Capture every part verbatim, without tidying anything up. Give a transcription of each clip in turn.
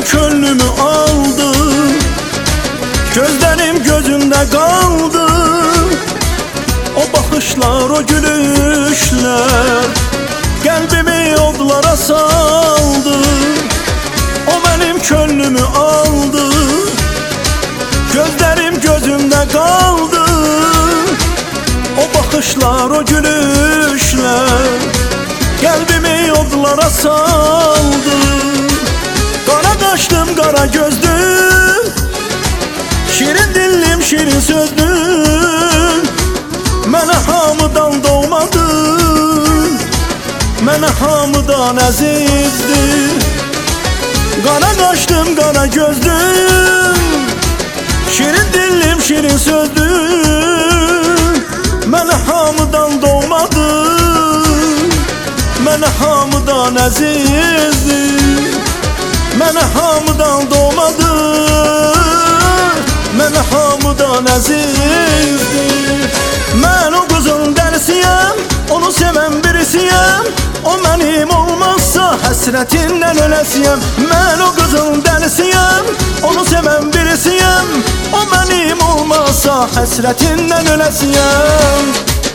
könlümü aldı, gözlerim gözümde kaldı. O bakışlar, o gülüşler kalbimi odlara saldı. O benim könlümü aldı, gözlerim gözümde kaldı. O bakışlar, o gülüşler kalbimi odlara saldı. Kara kaşlım, kara gözlüm, şirin dillim, şirin sözlüm. Mənə hamıdan doğmadın, mənə hamıdan əzizdir. Qara qaşlım, qara gözlüm, şirin dillim, şirin sözlüm. Mənə hamıdan doğmadın, mənə hamıdan əzizdir. Mənə hamıdan doğmadın, mənə hamıdan əzizdir. Mən o qızın dəlisiyəm, onu sevən birisiyəm. O mənim olmazsa həsrətindən öləsiyəm. Mən o qızın dəlisiyəm, onu sevən birisiyəm. O mənim olmazsa həsrətindən öləsiyəm.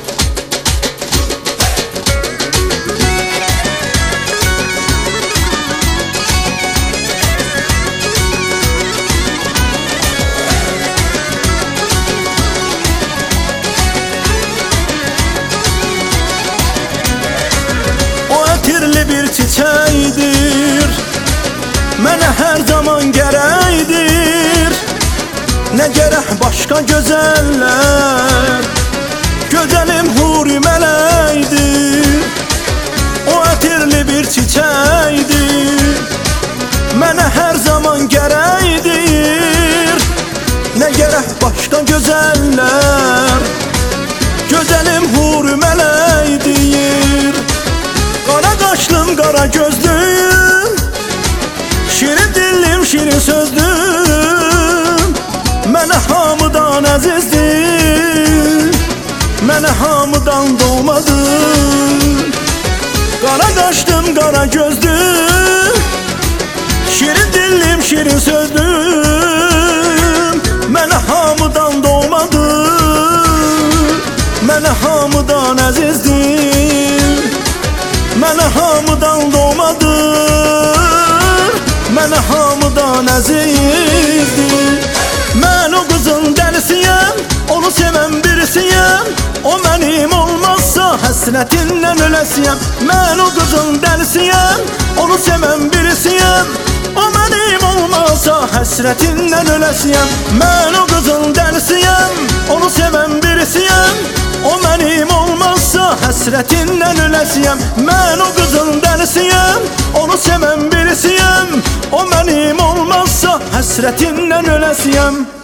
Bir çiçekdir, mənə hər zaman gərəkdir. Nə gərək başqa gözəllər, gözəlim huri mələkdir. O ətirli bir çiçəkdir, mənə hər zaman gərəkdir. Nə gərək başqa gözəllər, gözəlim huri mələkdir. Qara qaşlım, qara gözlüm, şirin dillim, şirin sözlüm. Mənə hamıdan əzizdir, mənə hamıdan doğmadın. Qara qaşlım, qara gözlüm, şirin dillim, şirin sözlüm. Mənə hamıdan doğmadın, mənə hamıdan əzizdir. Mənə hamıdan doğmadın, mənə hamıdan əzizdir. Mən o qızın dəlisiyəm, onu sevən birisiyəm. O mənim olmazsa həsrətindən öləsiyəm. Mən o qızın dəlisiyəm, onu sevən birisiyəm. O mənim olmazsa həsrətindən öləsiyəm. Mən o qızın dəlisiyəm, onu sevən birisiyəm. O mənim olmazsa həsrətindən öləsiyəm. Mən o qızın dəlisiyəm, onu sevən birisiyəm. O mənim olmazsa həsrətindən öləsiyəm.